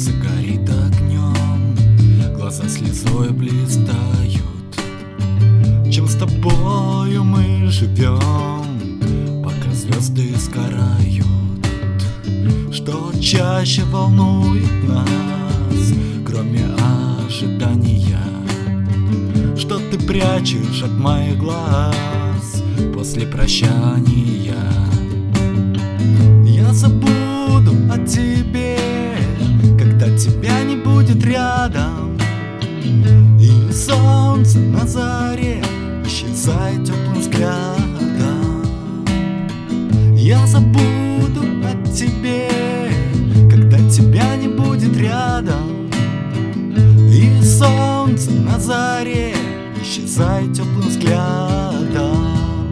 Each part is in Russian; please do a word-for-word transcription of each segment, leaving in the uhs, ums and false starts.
сердце горит огнем, глаза слезой блистают. Чем с тобою мы живем, пока звезды сгорают? Что чаще волнует нас, кроме ожидания? Что ты прячешь от моих глаз после прощания? Я забуду о тебе, когда тебя не будет рядом, и солнце на заре исчезает теплым взглядом. Я забуду о тебе, когда тебя не будет рядом, и солнце на заре исчезает теплым взглядом.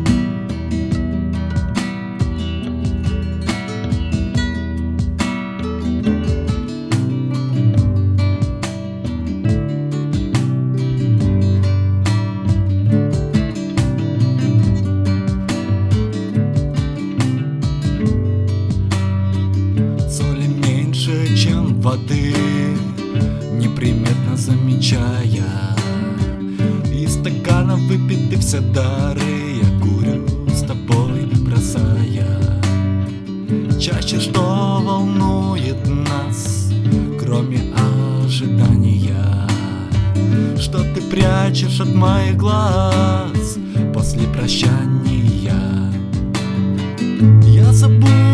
Соли меньше, чем воды, неприметно замечая. Из стакана выпиты все дары, я курю с тобой, бросая. Чаще что волнует нас, кроме ожидания? Что ты прячешь от моих глаз после прощания? Я забуду